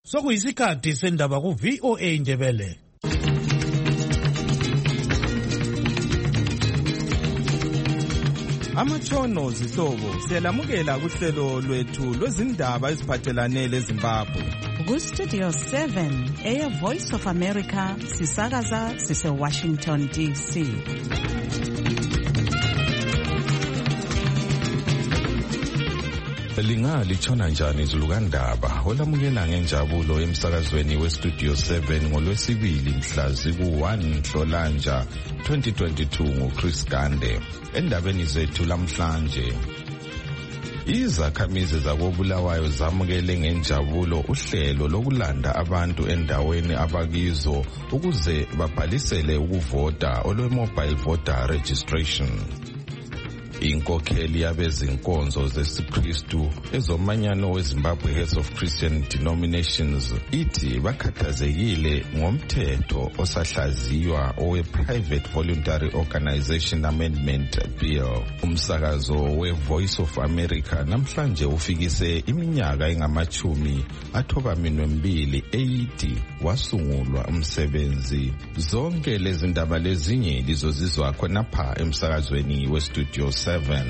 Sokuyisikhathi sendaba ku-VOA Indebele. Amatshono zihlobo siyalamukela kuhlelo lwethu lwezindaba eziphathelane leZimbabwe. Ku-Studio 7 Air Voice of America sisakaza sise-Washington DC. Lingalitshona njani izulu kandaba olamukela ngenjabulo emsakazweni weStudio 7 ngolwesibili mhla ziku-1 Nhlolanja 2022 nguChris Gande. Endabeni zethu lamhlanje, izakhamizi zakoBulawayo zamukele ngenjabulo uhlelo lokulanda abantu endaweni abakizo ukuze babhalisele ukuvota olwe-mobile voter registration. Inkokheli yabezinkonzo zesiKristu ezomanyano weZimbabwe Heads of Christian Denominations ithi bakhathazekile ngomthetho osahlaziywa owe-Private Voluntary Organization Amendment Bill. Umsakazo we-Voice of America namhlanje ufikise iminyaka engama-92 eyithi wasungulwa umsebenzi. Zonke lezi ndaba lezinye lizozizwa khonapha emsakazweni weStudio 7.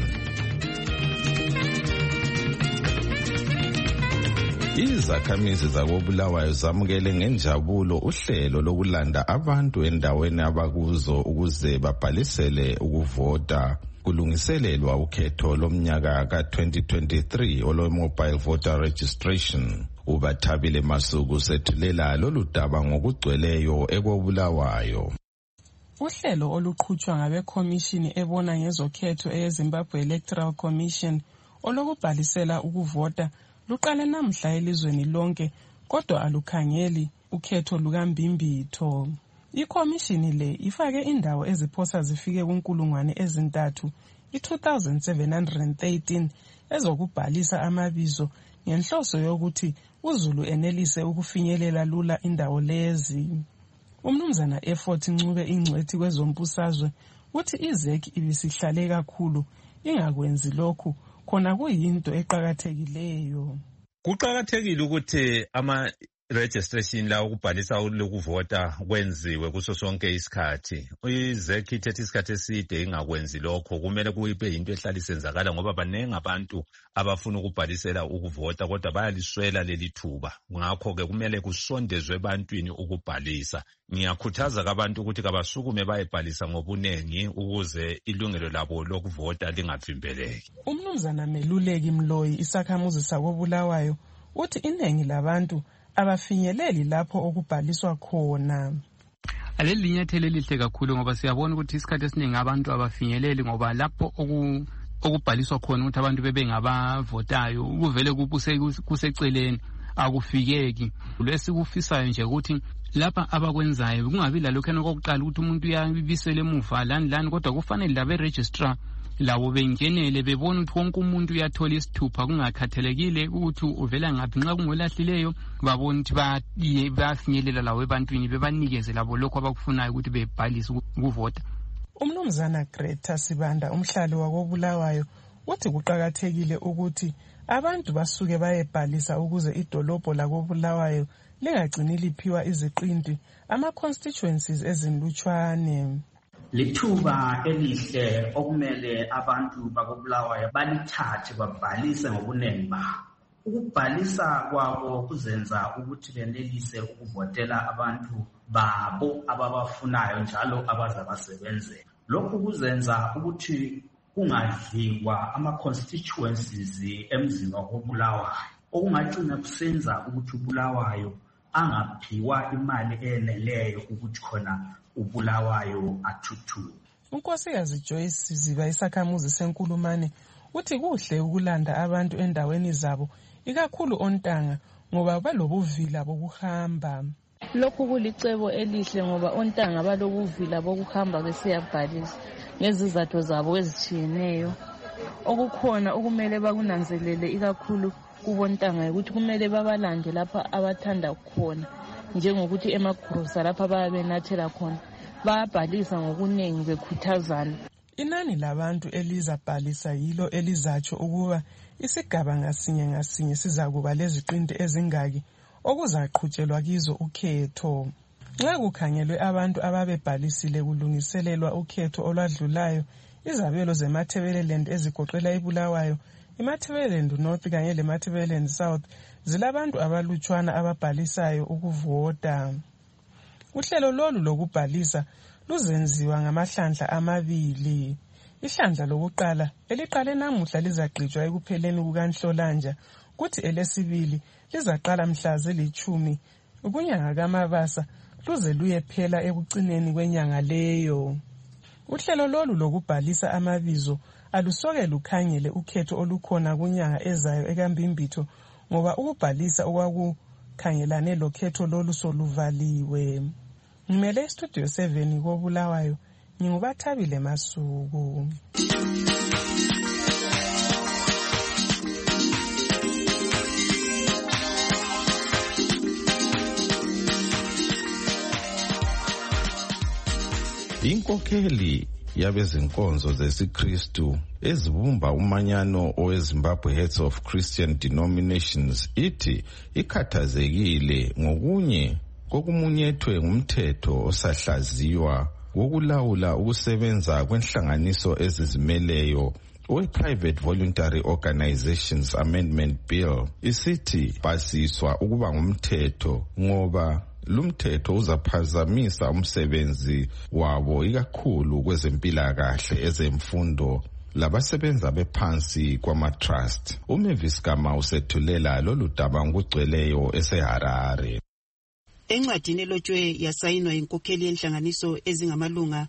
Izakhamizi zakoBulawayo zamukele ngenjabulo uhlelo lokulanda abantu endaweni abakuzo ukuze babhalisele ukuvota kulungiselelwa ukhetho lomnyaka ka-2023 olwe-mobile voter registration. Ubathabile Masuku sethulela lolu daba ngokugcweleyo ekoBulawayo. Uhlelo oluqhutshwa ngabekhomishini ebona ngezokhetho eyeZimbabwe Electoral Commission olokubhalisela ukuvota luqale namhla elizweni lonke, kodwa alukhangeli ukhetho lukambimbitho. Ikhomishini le ifake indawo eziphosa zifike ku3,000 2,713 ezokubhalisa amabizo ngenhloso yokuthi uZulu enelise ukufinyelela lula indawo lezi. Umnumzana Effort Ncube ingcwethi kwezombusazwe uthi iZEC ibisihlale kakhulu ingakwenzi lokhu khona kuyinto eqhakathekileyo. Kuqhakathekile ukuthi registration la ukubhalisa lokuvota kwenziwe kuso sonke isikhathi. iZEC ithethe isikhathi eside ingakwenzi lokho, kumele kube yinto ehlala isenzakala ngoba banengi abantu abafuna ukubhalisela ukuvota kodwa bayaliswela leli thuba. Ngakho-ke kumele kusondezwe ebantwini ukubhalisa. Ngiyakhuthaza abantu ukuthi kabasukume bayebhalisa ngobunengi ukuze ilungelo labo lokuvota lingavimbeleki. Umnumzana Meluleki Mloyi isakhamuzi sakoBulawayo uthi iningi labantu abafinyeleli lapho okubhaliswa khona. Aleli linyathelo elihle kakhulu ngoba siyabona ukuthi isikhathi esiningi abantu abafinyeleli ngoba lapho okubhaliswa khona ukuthi abantu bebengabavotayo ukuvele kuseceleni akufikeki. Lesikufisayo nje ukuthi lapha abakwenzayo kungabi lalokho okokuqala ukuthi umuntu uyabisela emuva lani kodwa kufanele labe registrar labo bengenele bebona ukuthi wonke umuntu uyathola isithupha kungakhathalekile ukuthi uvela ngaphi. Nxa kungolahlileyo babona ukuthi bayafinyelela lawo ebantwini bebanikeze labo lokho abakufunayo ukuthi bebhalise ukuvota. Umnumzana Greta Sibanda umhlali wakoBulawayo uthi kuqhakathekile ukuthi abantu basuke bayebhalisa ukuze idolobho lakoBulawayo lingagcini liphiwa iziqinti ama-constituencies ezinlutshwane. Lithuba elihle okumele abantu bakoBulawayo balithathe babhalise ngobunengi babo. Ukubhalisa kwabo kuzenza ukuthi benelise ukuvotela abantu babo ababafunayo njalo abazabasebenzela. Lokhu kuzenza ukuthi kungadliwa ama-constituencies emzini wakoBulawayo, okungagcina kusenza ukuthi uBulawayo angaphiwa imali eneleyo ukuthi khona uBulawayo athuthuke. uNkosikazi Joyce Ziba isakhamuzi seNkulumane uthi kuhle ukulanda abantu endaweni zabo ikakhulu ontanga ngoba balobuvila bokuhamba. Lokhu kulicebo elihle ngoba ontanga balobuvila bokuhamba besiyabhalisa ngezizathu zabo ezitshiyeneyo. Okukhona okumele bakunanzelele ikakhulu kubontanga ukuthi kumele babalande lapha abathanda khona, njengokuthi emagrosa lapha bayabenathela khona bayabhalisa ngokunengi bekhuthazana. Inani labantu elizabhalisa yilo elizatsho ukuba isigaba ngasinye ngasinye sizakuba leziqinti ezingaki okuzaqhutshelwa kizo ukhetho. Nxa kukhangelwe abantu ababebhalisile kulungiselelwa ukhetho olwadlulayo, izabelo zeMatabeleland ezigoqela iBulawayo, iMatabeleland North kanye leMatabeleland South zilabantu abalutshwana ababhalisayo ukuvota. Uhlelo lolu lokubhalisa luzenziwa ngamahlandla amabili. Ihlandla lokuqala eliqale namuhla lizagqitshwa ekupheleni kukaNhlolanja, kuthi elesibili lizaqala mhla zili-10 kunyanga kaMabasa luze luyephela ekucineni kwenyanga leyo. Uhlelo lolu lokubhalisa amabizo alusoke lukhangele ukhetho olukhona kunyanga ezayo ekambimbitho, ngoba ukubhalisa okwakukhangelane lokhetho lolu soluvaliwe. Ngimele iStudio 7 koBulawayo, nginguBathabile Masuku. Inkokheli yabezinkonzo zesiKristu ezibumba umanyano oweZimbabwe Heads of Christian Denominations ithi ikhathazekile ngokunye kokumunyethwe ngumthetho osahlaziywa wokulawula ukusebenza kwenhlanganiso ezizimeleyo we-Private Voluntary Organizations Amendment Bill. Isithi pasiswa ukuba ngumthetho ngoba lumthetho uzaphazamisa umsebenzi wabo ikakhulu kwezempilakahle, ezemfundo labasebenza bephansi kwama-trust. uMavis Gama usethulela lolu daba ngokugcweleyo eseHarare. Encwadini elotshwe yasayinwa inkokheli yenhlanganiso ezingamalunga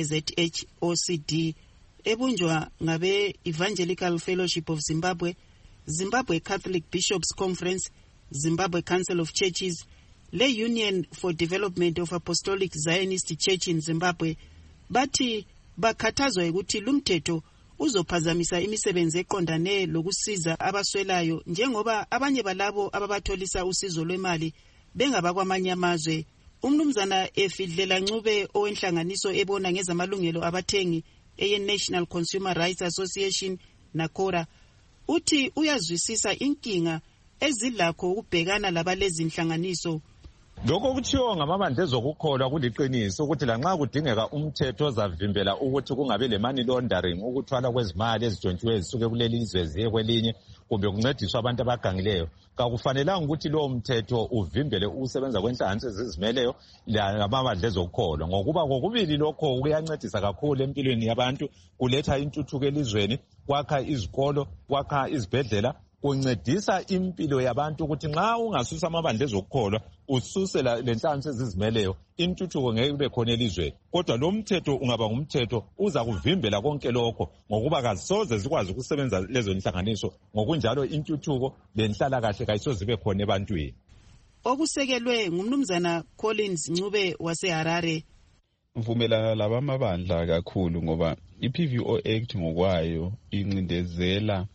eZHOCD ebunjwa ngabe Evangelical Fellowship of Zimbabwe, Zimbabwe Catholic Bishops Conference, Zimbabwe Council of Churches, le Union for Development of Apostolic Zionist Church in Zimbabwe, bathi bakhathazwa ukuthi lumthetho uzophazamisa imisebenzi eqondane lokusiza abaswelayo, njengoba abanye balabo ababatholisa usizo lwemali bengabakwamanye amazwe. Umnumzana Efidlela Ncube owenhlanganiso ebona ngezamalungelo abathengi eye-National Consumer Rights Association NACORA uthi uyazwisisa inkinga ezilakho ukubhekana labalezi inhlanganiso. Lokho kuthiwa ngamabandla ezokukholwa kuliqiniso ukuthi lanxa kudingeka umthetho ozavimbela ukuthi kungabe le money laundering, ukuthwala kwezimali ezidontshiwe zisuke kuleli izwe ziye kwelinye, kumbe kuncediswa abantu abagangileyo, kakufanelanga ukuthi lowo mthetho uvimbele ukusebenza kwenhlanganiso ezizimeleyo lamabandla ezokukholwa, ngokuba kokubili lokho kuyancedisa kakhulu empilweni yabantu, kuletha intuthuko elizweni, kwakha izikolo, kwakha izibhedlela, kuncedisa impilo yabantu ukuthi nxa ungasusa amabandla ezokukholwa ususela lenhlanganiso ezizimeleyo, intuthuko ngeke ibe khona elizweni. Kodwa lo mthetho ungaba ngumthetho uza kuvimbela konke lokho, ngokuba kasoze zikwazi ukusebenza lezo nhlanganiso, ngokunjalo intuthuko lenhlalakahle kayisoze ibe khona ebantwini. Okusekelwe ngumnumzana Collins Ncube waseHarare. Mvumelana labamabandla kakhulu ngoba iPVO Act ngokwayo incindezela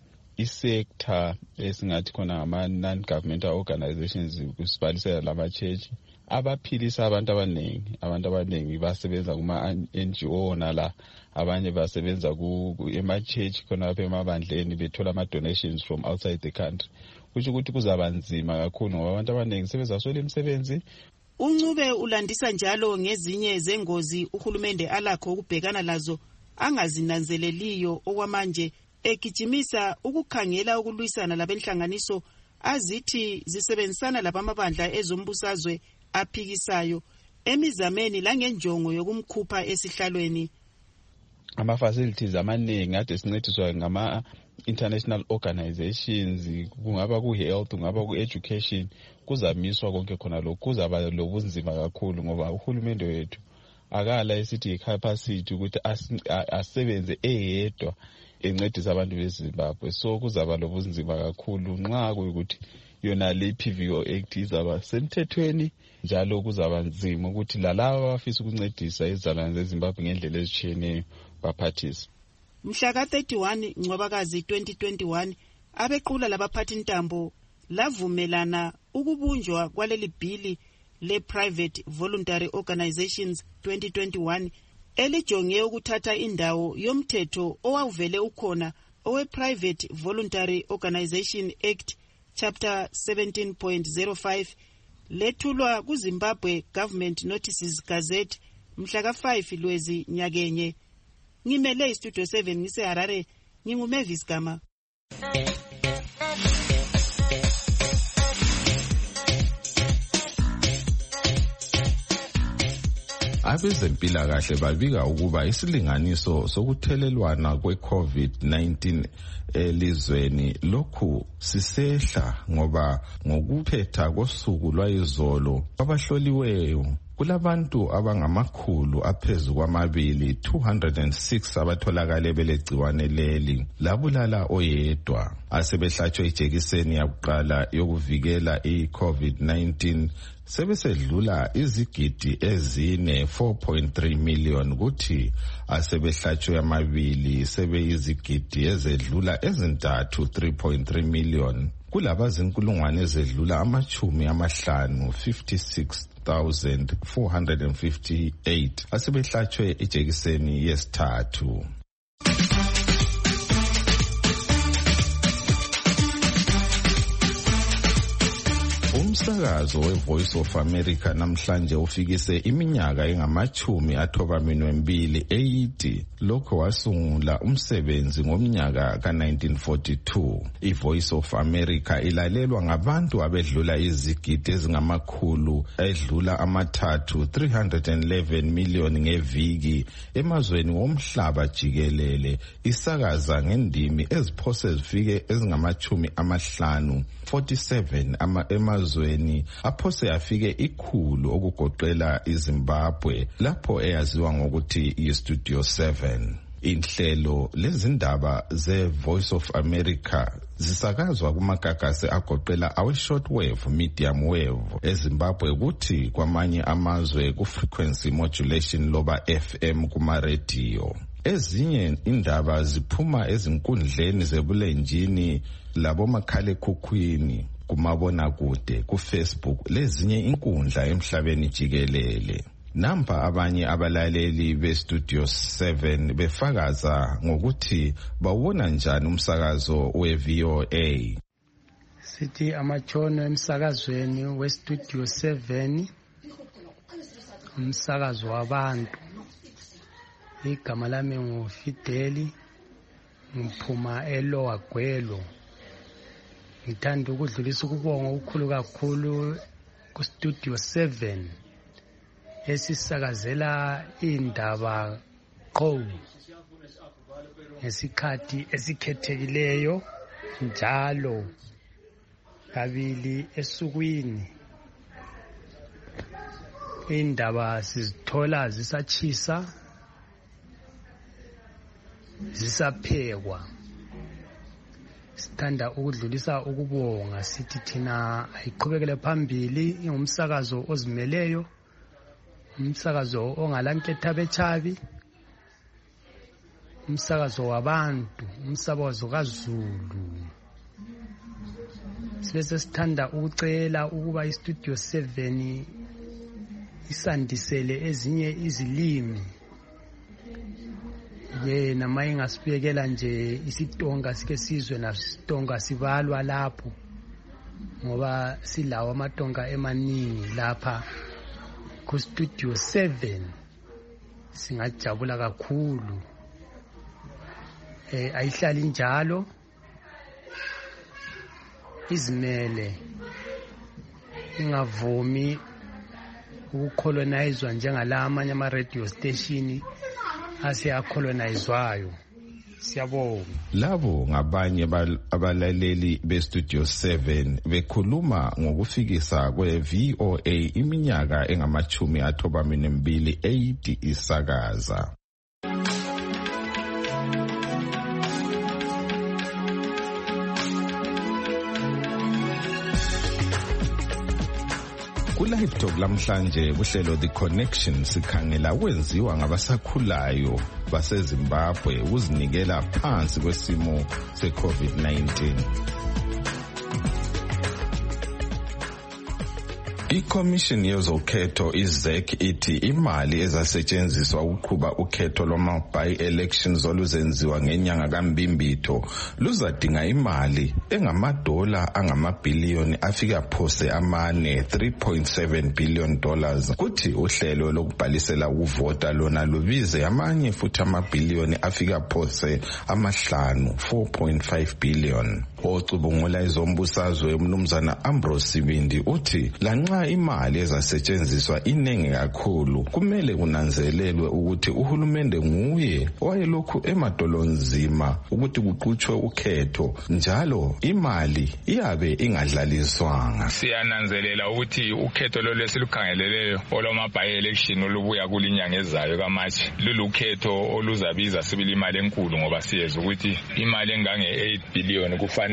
isector esingathi khona ngama non-governmental organizations, kusibalisela lama-church abaphilisa abantu abaningi basebenza kuma-NGO nala, abanye basebenza ema-church khonapha emabandleni bethola ama-donations from outside the country. Kusho ukuthi kuzaba nzima kakhulu ngoba abantu abaningi sebezaswela imisebenzi. Uncube ulandisa njalo ngezinye zengozi uhulumende alakho ukubhekana lazo angazinanzeleliyo okwamanje, egijimisa ukukhangela ukulwisana labenhlanganiso azithi zisebenzisana labamabandla ezombusazwe aphikisayo emizameni langenjongo yokumkhupha esihlalweni. Ama-facilities amaningi ade sincediswa ngama-international organizations, kungaba ku-health, kungaba ku-education, kuzamiswa konke khona lokhu. Kuzaba lobunzima kakhulu ngoba uhulumende wethu akala esithi i-capacity ukuthi asebenze eyedwa encedisa abantu beZimbabwe. So kuzaba lobunzima kakhulu nxa kuyikuthi yona le PVO Act izaba semthethweni, njalo kuzaba nzima ukuthi lalabo abafisa ukuncedisa izizalwane zeZimbabwe ngendlela ezitshiyeneyo baphathise. Mhla ka-31 Ncwabakazi 2021 abequla labaphathi ntambo lavumelana ukubunjwa kwaleli bhili le-Private Voluntary Organizations 2021 elijonge ukuthatha indawo yomthetho owavele ukhona owe-Private Voluntary Organization Act chapter 17.05 lethulwa kuZimbabwe Government Notices Gazette mhla ka-5 Lwezi nyakenye. Ngimele istudio 7 ngiseHarare, nginguMavis Gama. Abezempilakahle babika ukuba isilinganiso sokuthelelwana kwe-COVID-19 elizweni lokhu sisehla ngoba ngokuphetha kosuku lwayizolo abahloliweyo kulabantu abangamakhulu aphezu kwamabili 206 abatholakale belegciwane leli labulala oyedwa. Asebehlatshwe ijekiseni yakuqala yokuvikela i-COVID-19 sebesedlula izigidi ezine 4.3 million kuthi asebehlatshwe amabili sebeyizigidi ezedlula ezintathu 3.3 million. Kulabazinkulungwane ezedlula amachumi amahlanu 56,458 asebehlatshwe ijekiseni yesithathu. Umsakazo weVoice of America namhlanje ufikise iminyaka engamachumi 92 lokho wasungula umsebenzi ngomnyaka ka1942. iVoice of America ilalelwa ngabantu abedlula izigidi ezingamakhulu edlula amathathu 311 million ngeviki emazweni womhlaba jikelele. Isakaza ngendimi eziphose zifike ezingamachumi amahlanu 47 emazweni aphose afike ikhulu okugoqela iZimbabwe lapho eyaziwa ngokuthi iStudio 7. Inhlelo lezindaba zeVoice of America zisakazwa kumagagasi agoqela awe-shortwave, medium wave eZimbabwe kuthi kwamanye amazwe ku-frequency modulation loba FM kuma-radio. Ezinye indaba ziphuma ezinkundleni zebulenjini labomakhalekhukhwini kumabonakude kuFacebook lezinye inkundla emhlabeni jikelele. Nampa abanye abalaleli beStudio 7 befakaza ngokuthi bawona njani umsakazo weVOA. Sithi amatshono emsakazweni weStudio 7 umsakazo wabantu. Igama lami nguFideli, ngiphuma eLower Gwelo. Ngithanda ukudlulisa ukubonga okukhulu kakhulu kuStudio 7 esisakazela indaba qho ngesikhathi esikhethekileyo njalo kabili esukwini. Indaba sizithola zisachisa, zisaphekwa. Sithanda ukudlulisa ukubonga sithi thina ayiqhubekele phambili, ingumsakazo ozimeleyo, umsakazo ongalanketha bechabi, umsakazo wabantu, umsakazo kaZulu. Sibese sithanda ukucela ukuba iStudio 7 isandisele ezinye izilimi. Yena mayingasibekela nje isitonga sike sizwe nasisitonga sibalwa lapho ngoba silawo amatonga emaningi lapha kuStudio 7. Singajabula kakhulu. Ayihlali njalo izimele, ingavumi ukucolonizwa njengala amanye ama radio station asiyacolonizwayo. Siyabonga. Labo ngabanye abalaleli beStudio 7 bekhuluma ngokufikisa kweVOA iminyaka engamachumi 92 isakaza. Ku-Live Talk lamhlanje kuhlelo The Connection sikhangela kwenziwa ngabasakhulayo baseZimbabwe ukuzinikela phansi kwesimo se-COVID-19. iCommission yezokhetho iZEC ithi imali ezasetshenziswa ukuqhuba ukhetho lwama-by-elections oluzenziwa ngenyanga kaMbimbitho luzadinga imali engamadola angamabhiliyoni afika phose amane $3.7 billion kuthi uhlelo lokubhalisela ukuvota lona lubize amanye futhi amabhiliyoni afika phose amahlanu $4.5 billion. Ocubungula izombusazwe umnumzana Ambrose Sibindi uthi lanxa imali ezasetshenziswa inengi kakhulu kumele kunanzelelwe ukuthi uhulumende nguye owayelokhu emadolonzima ukuthi kuqhutshwe ukhetho njalo imali iyabe ingadlaliswanga. Siyananzelela ukuthi ukhetho lolwesilukhangeleleyo olwama-by-election olubuya kulinyanga ezayo kaMashi lulukhetho oluzabiza sibili imali enkulu ngoba siyeza ukuthi imali engange-8 billion kufanele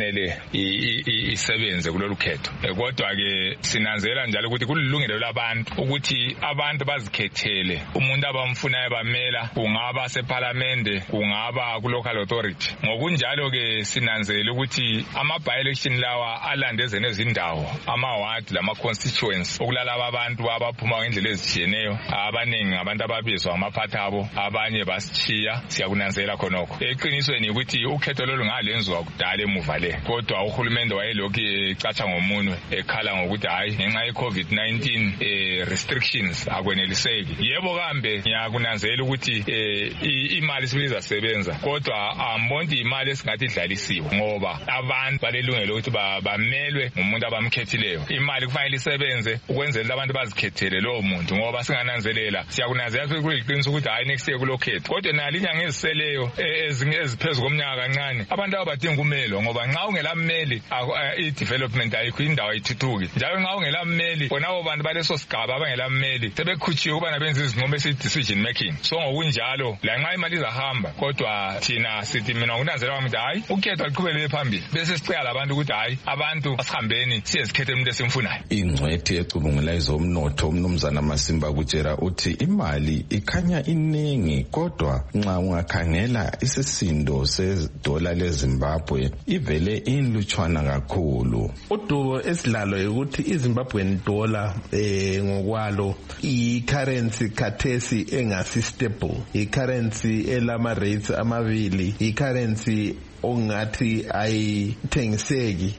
isebenze kulolu khetho. Kodwa ke sinanzela njalo ukuthi kulilungelo labantu ukuthi abantu bazikhethele umuntu abamfunayo bamela, kungaba seParliament kungaba ku-local authority. Ngokunjalo ke sinanzela ukuthi ama-by-election lawa alandeze nezindawo ama-ward lama-constituents okulala abantu abaphuma ngendlela ezitshiyeneyo, abaningi abantu ababizwa amaphathi abo, abanye basitshiya, siyakunanzela khonokho. Eqinisweni ukuthi ukhetho lolu ngalenziwa kudala emuva le, kodwa uhulumende wayelokhu ecatsha ngomunwe ekhala ngokuthi hayi ngenxa ye-COVID-19 restrictions akweneliseki. Yebo kambe ngiyakunanzela ukuthi imali sibiza sebenza, kodwa ambonti imali esingathi idlalisiwe ngoba abantu balelungelo ukuthi bamelwe ngumuntu abamkhethileyo. Imali kufanele isebenze ukwenzela abantu bazikhethele lowo muntu, ngoba singananzelela siyakunanzela kuyiqiniso ukuthi hayi next year kulokhetho, kodwa nalinyanga eziseleyo eziphezu komnyaka kancane abantu abadinga umelwa, ngoba nxa ungela mmeli i-development ayikho, indawo ayithuthuki. Njalo nxa ungela mmeli bonabo bantu baleso sigaba abangela mmeli sebekhutshiwe ukubana benze izinqumo esi-decision making. So ngokunjalo lanxa imali izahamba, kodwa thina sithi mina ngokunanzela ukuthi hayi ukhetho aqhubelele phambili bese sicela labantu ukuthi hayi abantu asihambeni siyezikhethela umuntu esimfunayo. Ingcwethi ecubungula ezomnotho umnumzana Masimba kutshela uthi imali ikhanya iningi, kodwa nxa ungakhangela isisindo sedola leZimbabwe ivele inlutshwana kakhulu. Udubo esidlalo ukuthi iZimbabwean dollar ngokwalo i-currency khathesi engasi stable, i-currency elama rates amabili, i-currency ongathi ayithengiseki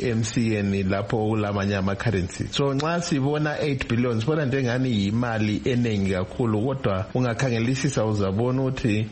MCN lapho kulamanye ama-currency. So nxa sibona 8 billion sibona njengani yimali eningi kakhulu, kodwa ungakhangelisisa uzabona ukuthi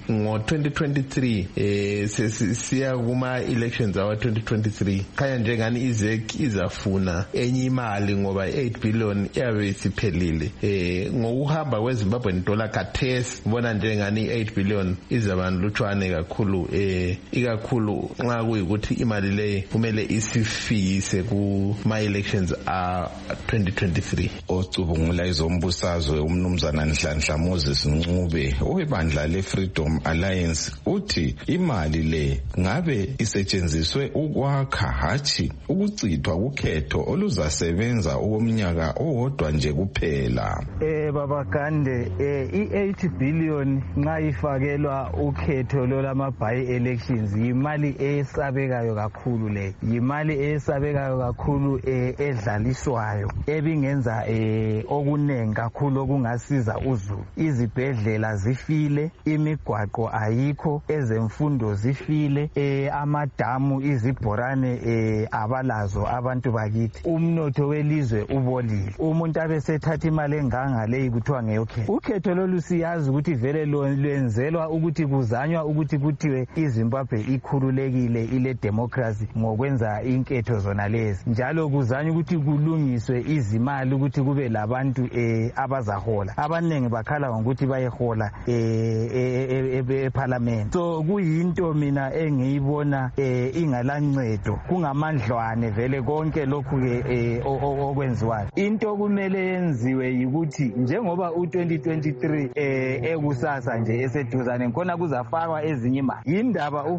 ngo-2023 siya kuma-elections awa-2023 khanya njengani iZEC izafuna enye imali ngoba 8 billion iyabe isiphelile. Ngokuhamba kweZimbabwean dollar khathesi ubona njengani 8 billion izabanlutshwane kakhulu, ikakhulu nxa kuyikuthi imali le kumele isifikise kuma-elections a-2023. Ocubungula izombusazwe umnumzana Nhlanhla Moses Ncube owebandla le-Freedom Alliance uthi imali le ngabe isetshenziswe ukwakha hatshi ukuchithwa kukhetho oluzasebenza okomnyaka owodwa nje kuphela. Baba Gande, i-8 billion nxa ifakelwa ukhetho lolama-by-elections yimali esabekayo kakhulu le, yimali esabekayo kakhulu edlaliswayo ebingenza okunengi kakhulu okungasiza uzulu. Izibhedlela zifile, imigwaqo ayikho, ezemfundo zifile, amadamu izibhorane abalazo abantu bakithi. Umnotho welizwe ubolile, umuntu abesethatha imali engangaleyi kuthiwa ngeyokhetho. Ukhetho lolu siyazi ukuthi vele lwenzelwa ukuthi kuzanywa ukuthi kuthiwe iZimbabwe ikhululekile ile democracy ngokwenza inketho zona lezi, njalo kuzanywa ukuthi kulungiswe izimali ukuthi kube labantu abazahola. Abaningi bakhala ngokuthi bayehola eParliament. So kuyinto mina engiyibona ingalancedo, kungamandlwane vele konke lokhu okwenziwayo. Into kumele yenziwe yikuthi njengoba u-2023 ekusasa nje eseduzane khona kuzafakwa ezinye imali, yindaba uhulumende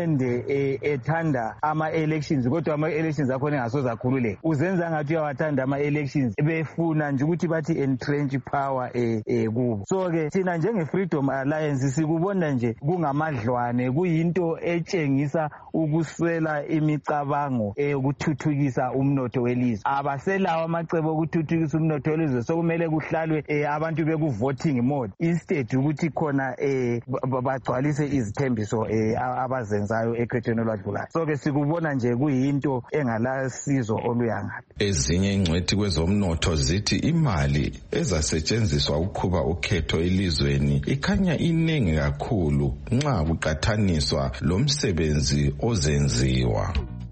uhulumende ethanda ama-elections kodwa ama-elections akhona engasoze akhululeke uzenza ngathi uyawathanda ama-elections befuna nje ukuthi bathi entrench power kubo. So-ke thina njenge-Freedom Alliance sikubona nje kungamadlwane, kuyinto etshengisa ukuswela imicabango ukuthuthukisa umnotho welizwe. Abaselawo amacebo okuthuthukisa umnotho welizwe, sokumele kuhlalwe abantu beku-voting mode instead ukuthi khona bagcwalise izithembiso abazenzayo ekhethweni olwadlulayo. So-ke sikubona nje kuyinto engalasizo oluyangaphi. Ezinye ingcwethi kwezomnotho zithi imali ezasetshenziswa ukukhuba ukhetho elizweni ikhanya iningi kakhulu nxa kuqathaniswa lo msebenzi ozenziwa.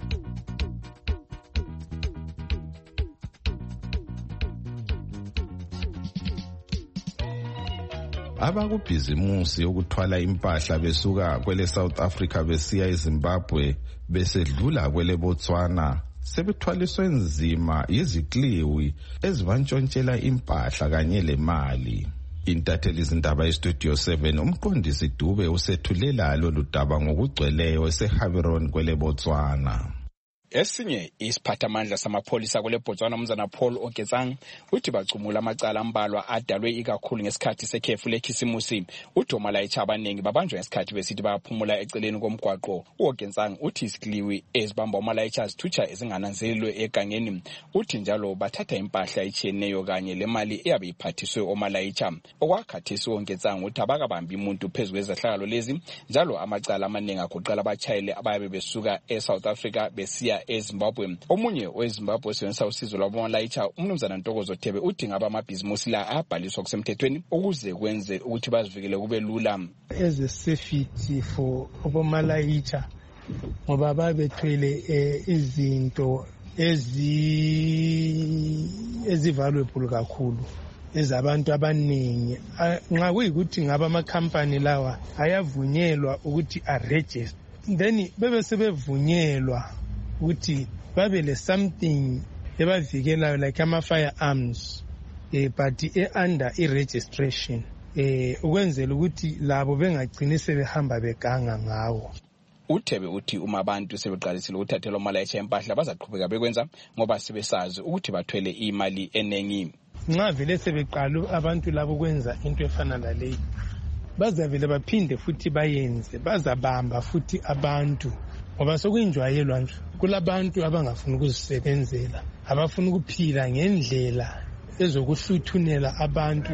Abakubhizimusi yokuthwala impahla besuka kwele South Africa besiya eZimbabwe besedlula kwele Botswana sebethwaliswe nzima yizikliwi ezibantshontshela impahla kanye lemali. Intatheli izindaba eStudio 7 umqondisi Dube usethulela lolu daba ngokugcweleyo eseHaberon kwele Botswana. Esinye isiphathamandla samapholisa kule Botswana umzana Paul Oketsang uthi bacumula amacala ambalwa adalwe ikakhulu ngesikhathi sekhefu lekhisimusi. Udomalayicha abaningi babanjwa ngesikhathi besithi bayaphumula eceleni komgwaqo. Oketsang uthi isikliwi ezibamba umalayicha zithutsha ezingananzelelwe egangeni. Uthi njalo bathatha impahla etshiyeneyo kanye lemali eyabe iphathiswe omalayicha. Okwakhathesi Oketsang uthi abakabambi umuntu phezu kwezehlakalo lezi njalo amacala amaningi agoqela abachayeli abayabe besuka eSouth Africa besiya eZimbabwe. Omunye weZimbabwe osebenzisa usizo lwabomalayicha umnumzana Ntokozo Thebe uthi ngaba amabhizimusi la abhaliswa kusemthethweni ukuze kwenze ukuthi bazivikele kube lula. As a safety for abomalayicha ngoba babethwele izinto ezivaluable kakhulu ezabantu abaningi. Nxa kuyikuthi ngaba amakhampani lawa ayavunyelwa ukuthi aregister then bebe sebevunyelwa ukuthi babe le something ebavikelayo like ama-firearms but under i-registration ukwenzela ukuthi labo bengagcini sebehamba beganga ngawo. Uthebe uthi uma abantu sebeqalisile ukuthathela umalayicha empahla bazaqhubeka bekwenza ngoba sebesazi ukuthi bathwele imali enengi. Nxa vele sebeqala abantu labo kwenza into efana naleyo bazavele baphinde futhi bayenze, bazabamba futhi abantu ngoba sokuyinjwayelwa nje kulabantu abangafuni ukuzisebenzela, abafuna ukuphila ngendlela ezokuhluthunela abantu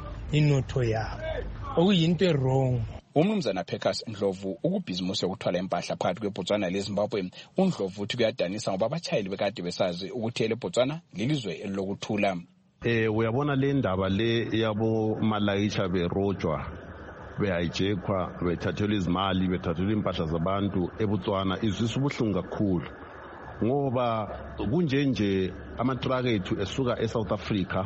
inotho yabo okuyinto wrong. Umnumzana Pecas Ndlovu ukubhizimusi yokuthwala impahla phakathi kweBotswana leZimbabwe. uNdlovu uthi kuyadanisa ngoba abachayeli bekade besazi ukuthi leBotswana lilizwe elokuthula. Uyabona le ndaba le yabo malayicha berojwa behijekwa bethathelwa izimali bethathelwa impahla zabantu eBotswana izwisa ubuhlungu kakhulu ngoba kunjenje amatruck ethu esuka eSouth Africa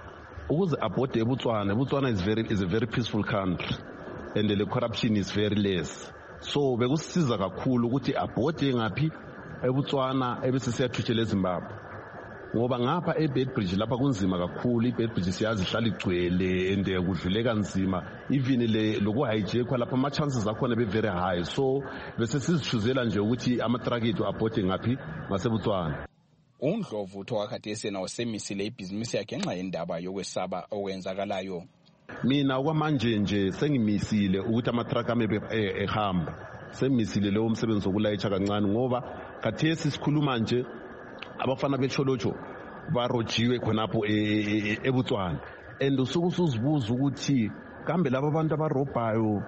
ukuze abode eBotswana is a very peaceful country and the corruption is very less, so bekusisiza kakhulu ukuthi abode ngaphi eBotswana ebese siyathuthela eZimbabwe ngoba ngapha eBedbridge lapha kunzima kakhulu. iBedbridge siyazi ihlala igcwele and kudluleka nzima, even lokuhijekwa lapha ama chances akhona be very high, so bese sizithuzela nje ukuthi amatruck ethu abode ngaphi ngaseBotswana. uNdlovu uthi wakhathesi yena usemisile ibhizimusi yakhe ngenxa yendaba yokwesaba okwenzakalayo. Mina kwamanje nje sengimisile ukuthi amatruck ame ehamba, sengimisile leyo umsebenzi wokulayicha kancane ngoba khathesi sikhuluma nje abafana betsholotsho barojiwe khonapho eBotswana and usuku usuzibuza ukuthi kambe laba abantu abarobhayo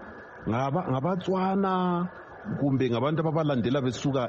ngabatswana kumbe ngabantu ababalandela besuka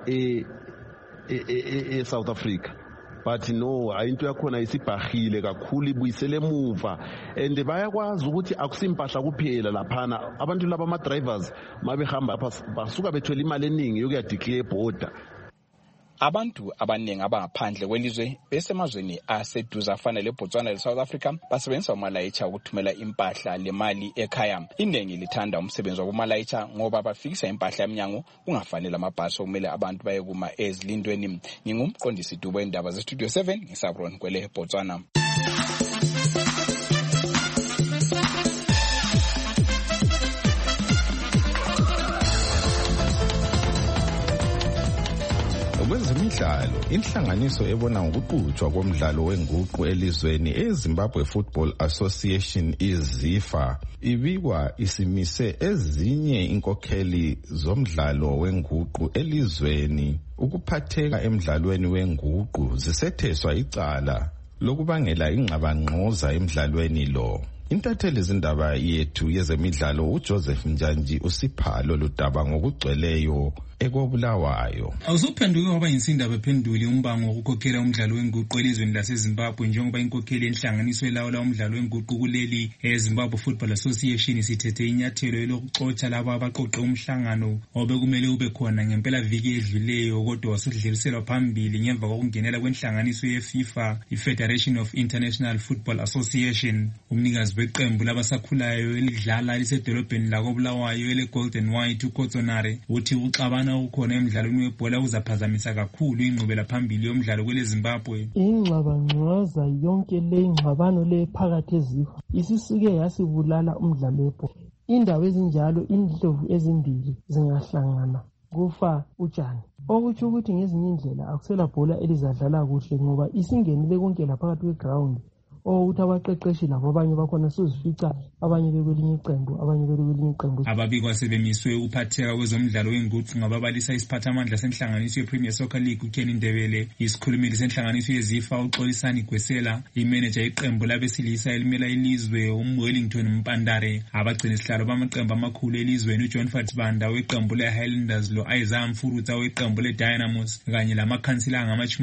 eSouth Africa. But no, ayinto yakhona isibhahile kakhulu, ibuyisele emuva and bayakwazi ukuthi akusimpahla kuphela laphana. Abantu laba ama-drivers mabehamba basuka bethwele imali eningi yokuyadeclare border. Abantu abaningi abangaphandle kwelizwe besemazweni aseduze afana leBotswana leSouth Africa basebenzisa umalayicha ukuthumela impahla lemali ekhaya. Iningi lithanda umsebenzi womalayicha ngoba bafikisa impahla eminyango kungafanele amabhasi okumele abantu baye kuma ezilindweni. Ngingumqondisi Dube wendaba zeStudio 7 ngiSabron kwele Botswana. Kwezemidlalo, inhlanganiso ebona ngokuqhutshwa komdlalo wenguqu elizweni eZimbabwe Football Association iZIFA ibikwa isimise ezinye inkokheli zomdlalo wenguqu elizweni ukuphatheka emdlalweni wenguqu zisetheswa icala lokubangela ingxabangxoza emdlalweni lo. Intatheli zindaba yethu yezemidlalo uJoseph Njanji usipha lolu daba ngokugcweleyo ekobulawayo. Awusuphenduke waba yinsindaba ephenduli umbango wokukhokhela umdlalo wenguqu elizweni laseZimbabwe njengoba inkokheli yenhlanganiso elawula umdlalo wenguqu kuleli eZimbabwe Football Association sithethe inyathelo elokuxotsha labo abaqoqe umhlangano obekumele ube khona ngempela viki edluleyo kodwa wasudluliselwa phambili ngemva kokungenela kwenhlanganiso yeFIFA, iFederation of International Football Association. Umnikazi weqembu labasakhulayo elidlala lisedolobheni lakobulawayo eleGolden White uKotsonare uthi uxabana ukhona emdlalweni webhola uzaphazamisa kakhulu ingqubela phambili yomdlalo kwele Zimbabwe. Ingxabangxoza yonke le ingxabano le phakathi eZIFA isisuke yasibulala umdlalo webhola. Indawo ezinjalo indlovu ezimbili zingahlangana kufa utshani. Okutsho ukuthi ngezinye indlela akusela bhola elizadlala kuhle ngoba isingenile konke laphakathi kweground. Ukuthi abaqeqeshi labo abanye bakhona sozifica abanye bekwelinye iqembu abanye bekwelinye iqembu. Ababikwa sebemiswe ukuphatheka kwezomdlalo wenguqu ngababalisa isiphathamandla senhlanganiso yePremier Soccer League uKenny Ndebele, isikhulumeli senhlanganiso yeZIFA uXolisani Gwesela, imanager yeqembu labesilisa elimela ilizwe uWellington Mpandare, abagcina isihlalo bamaqembu amakhulu elizweni uJohn Fatsbanda weqembu leHighlanders loIsaiah Mfurutsa weqembu leDynamos kanye lamakhansila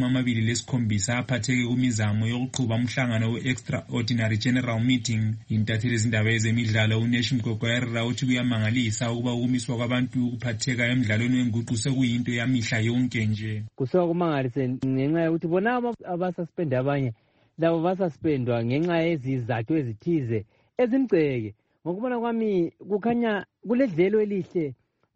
angama-27 aphatheke kumizamo yokuqhuba umhlangano extraordinary general meeting. Intatheli zindaba ezemidlalo uNesh Mgogwera uthi kuyamangalisa ukuba ukumiswa kwabantu ukuphatheka emidlalweni wenguqu sekuyinto yamihla yonke nje. Kusuka kumangalise ngenxa yokuthi bona abasuspend abanye labo basuspendwa ngenxa yezizathu ezithize ezimgceke. Ngokubona kwami kukhanya kuledlelo elihle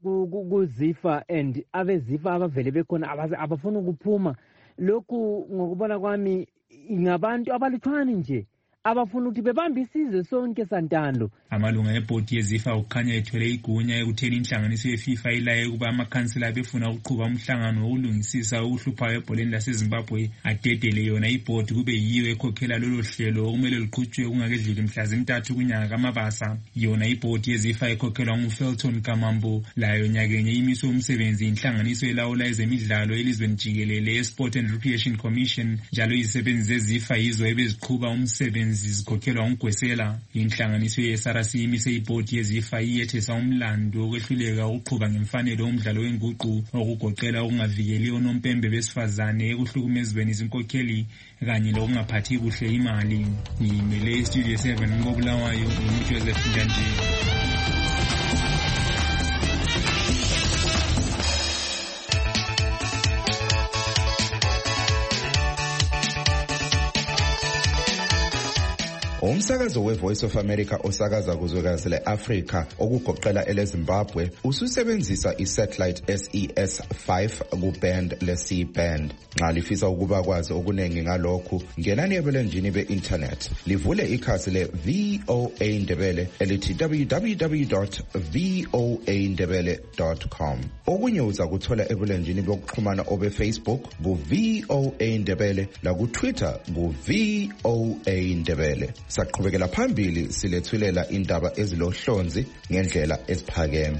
kuZIFA and abeZIFA abavele bekhona abafuna ukuphuma. Lokhu ngokubona kwami ngabantu abalutshwana nje abafuna ukuthi bebambe isizwe sonke santando. Amalunga ebhodi yeZIFA ukhanya ethwele igunya ekutheni inhlanganiso yeFIFA ilaye ukuba amakhansila befuna ukuqhuba umhlangano wokulungisisa ukuhluphayo ebholeni laseZimbabwe adedele yona ibhodi kube yiyo ekhokhela lolo hlelo okumele luqhutshwe kungakedluli mhla zintathu kunyaka kaMabasa. Yona ibhodi yeZIFA ekhokhelwa nguFelton Kamambo layo nyakenye imiswe umsebenzi inhlanganiso elawula ezemidlalo elizweni jikelele eSport and Recreation Commission njalo izisebenzi zeZIFA yizo ebeziqhuba umsebenzi zikhokhelwa nguGwesela. Inhlanganiso yeSRC imise ibhodi yeZIFA iyethesa umlando wokwehluleka ukuqhuba ngemfanelo umdlalo wenguqu okugoqela ukungavikeli onompembe besifazane ekuhlukumezweni izinkokheli kanye lokungaphathi kuhle imali. Ngimele Studio 7 ngobulawayo uJoseph Njanji. Umsakazo weVoice of America osakaza kuzwekazi leAfrika okugoqela eleZimbabwe ususebenzisa isatellite SES5 kuband leC-band. Nxa lifisa ukuba kwazi okunengi ngalokhu, ngenani ebulenjini be-internet. Livule ikhasi le-VOA Ndebele elithi www.voandebele.com. Okunye uza kuthola ebulenjini bokuxhumana obe-Facebook ku-VOA Ndebele laku-Twitter ku-VOA Ndebele. Saqhubekela phambili silethulela indaba ezilohlonzi ngendlela eziphakeme.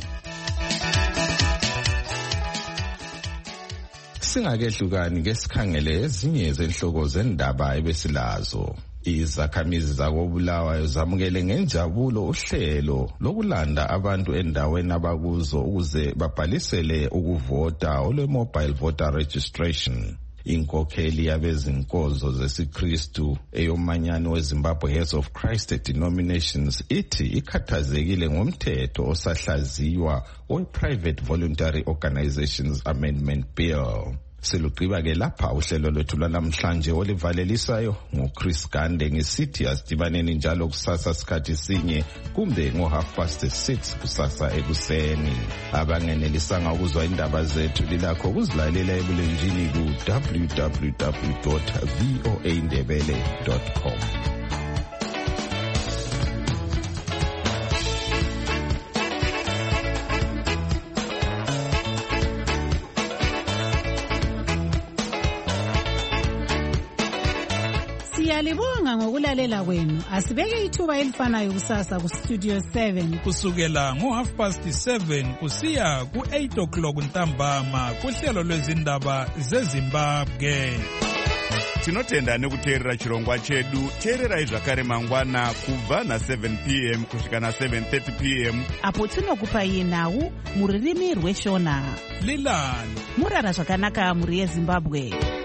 Singakehlukani ngesikhangele ezinye zenhloko zendaba ebesilazo. Izakhamizi zakobulawayo zamukele ngenjabulo uhlelo lokulanda abantu endaweni abakuzo ukuze babhalisele ukuvota olwe-mobile voter registration. Inkokheli yabezinkonzo zesiKristu eyomanyano weZimbabwe Heads of Christ Denominations ithi ikhathazekile ngomthetho osahlaziywa we-Private Voluntary Organizations Amendment Bill. Siluqiba-ke lapha uhlelo lwethu lwanamhlanje olivalelisayo nguChris Gande ngisithi asidibaneni njalo kusasa sikhathi sinye kumbe ngo6:30 kusasa ekuseni. Abangenelisanga ukuzwa indaba zethu lilakho kuzilalela ebulenjini ku www.voandebele.com. Siyalibonga ngokulalela kwenu. Asibeke ithuba elifanayo kusasa ku Studio 7 kusukela ngo7:30 kusiya ku8 ntambama kuhlelo lwezindaba zeZimbabwe. Tinotenda nekuteerera chirongwa chedu. Teererai zvakare mangwana kubva na7 p.m. kusvika na7:30 p.m. apo tinokupai nhau mururimi rweshona. Lilani murara zvakanaka muri yeZimbabwe.